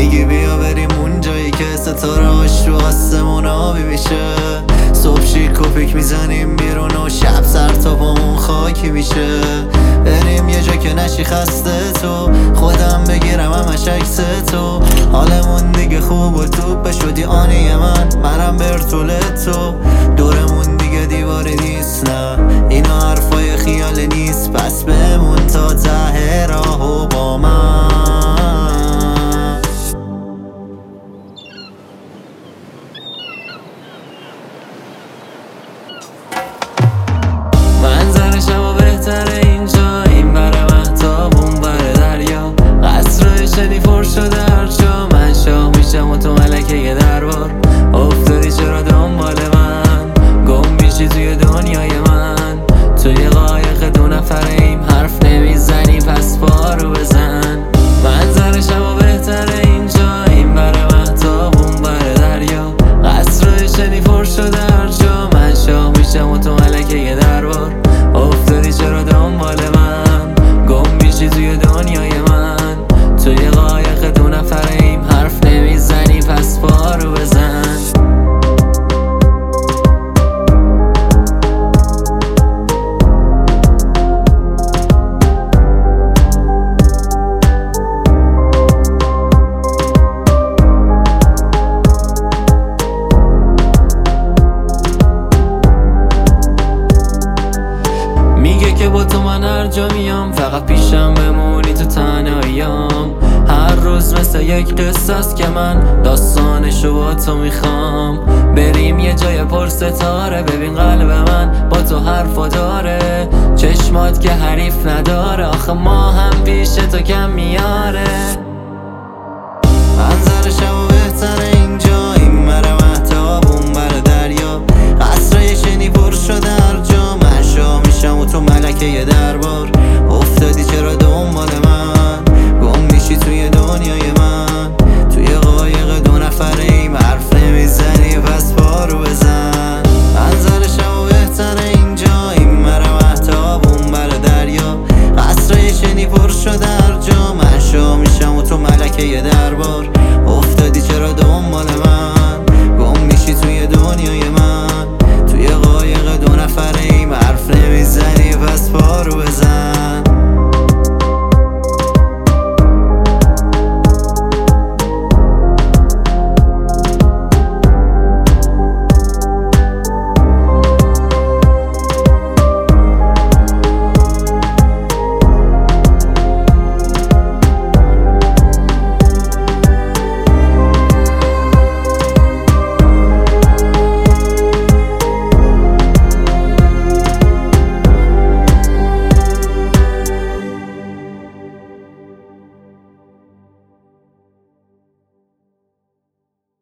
میگی بیا بریم اون جایی که ستاره‌هاش رو آسمون آبی میشه. صبح شیک و پیک میزنیم بیرون و شب سر تا پامون خاکی میشه. بریم یه جا که نشی خسته تو، خودم بگیرم همش عکس تو. حالمون دیگه خوب و توپ شدی آنی منم برطول تو. دورمون دیگه دیواری نیست، نه اینا حرفای خیال نیست. پس بمون تا ته راهو با من. منظر شما بهتره اینجا، این بره مهتاب اون بره دریا. قصرهای شنی پر شده هر جا، من شاه میشم و تو ملکه یه دربار. افتادی چرا دنبال من، گم میشی توی دنیای من. توی قایق دو نفریم حرف نمیزنی پس پارو بزن. منظر شما بهتره اینجا، این بره مهتاب اون بره دریا. قصرهای شنی پر شده هر جا، من شاه میشم و تو ملکه یه دربار. افتادی چرا دنبال من، گم میشی توی دنیای من. توی قایق دو نفریم حرف نمیزنی پس پارو بزن. میگه که با تو من هر جا میام، فقط پیشم بمونی تو تنهاییام. هر روز مثل یک قصه است که من داستانشو با تو میخوام. بریم یه جای پر ستاره، ببین قلب من با تو حرفا داره. چشمات که حریف نداره، آخه ما هم پیش تو کم میاره. منظر شما بهتره اینجا، این بره مهتاب اون بره دریا. قصرهای شنی پر شده هر جا، من شاه میشم و تو ملکه یه دربار. افتادی چرا